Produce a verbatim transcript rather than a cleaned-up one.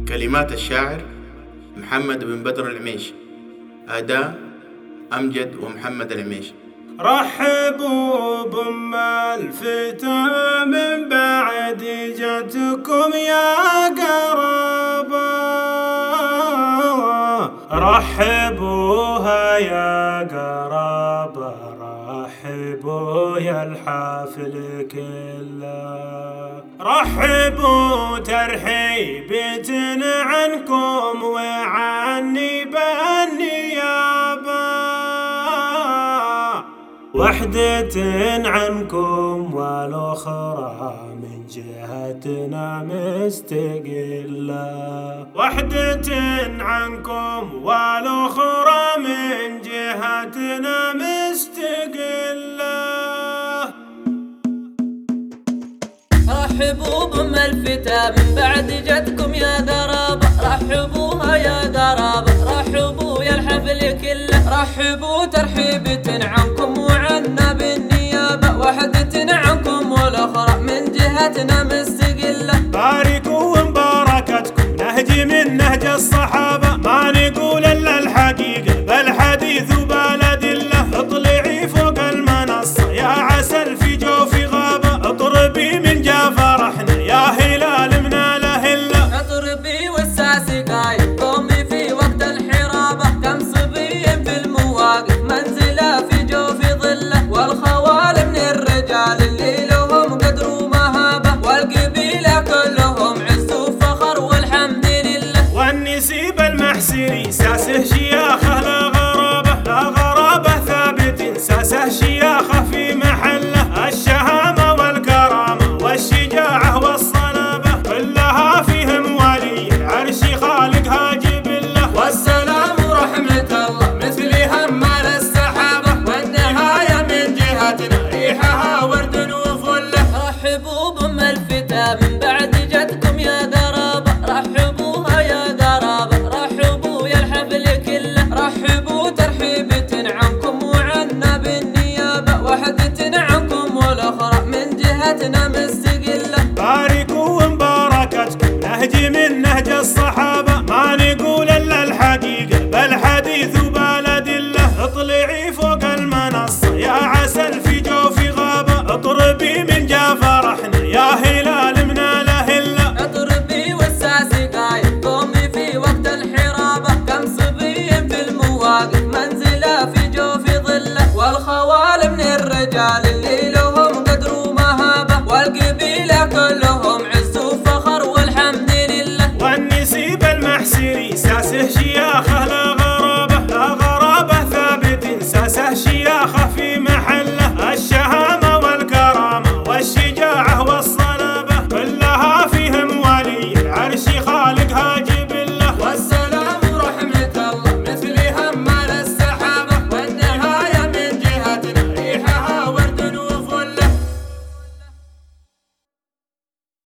كلمات الشاعر محمد بن بدر العميش. أداء أمجد ومحمد العميش. رحبوا بأم الفتى من بعد جتكم يا قرابة، رحبوها يا قرابة، رحبوا يا الحافل كله، رحبوا ترحيبة عنكم وعني بالنيابة، وحدة عنكم والأخرى من جهتنا مستقلة، وحدة عنكم والأخرى من جهتنا مستقلة. رحبوا بأم الفتى من بعد جدكم يا قرابة، رحبوها يا قرابة، رحبوا يا الحفل كله، رحبوا ترحيبة عنكم وعنا بالنيابة، وحدة عنكم والأخرى من جهتنا مستقلة. باركوا ومباركتكم نهج من نهج الصحابة، ما نقول إلا الحقيقة بل حديث بالأدلة. اطلعي فوق المنصة يا عسل في جوف غابة، اطربي من جا فرحنا يا هلال من الأهلة، اطربي والساسي قايد قومي في وقت الحرابة، كم صبي في المواقف منزله في جوف ظله، والخوال من الرجال اللي لهم قدر ومهابة، والقبيلة كلهم عز وفخر والحمد لله. والنسيب المحسري ساسه شياخه لا غرابة، لا غرابة ثابت ساسه شياخه في محله، الشهامة والكرامة والشجاعة والصلابة كلها فيهم ولي العرش خالقها جبله، والسلام ورحمة الله مثل همال السحابة، والنهاية من جهتنا ريحها ورد وفله. رحبوا بأم الفتى من بعد جدكم يا قرابة، رحبوها يا قرابة، رحبوا يا الحفل كله، رحبوا ترحيبة عنكم وعنا بالنيابة، وحدة عنكم والأخرى من جهتنا.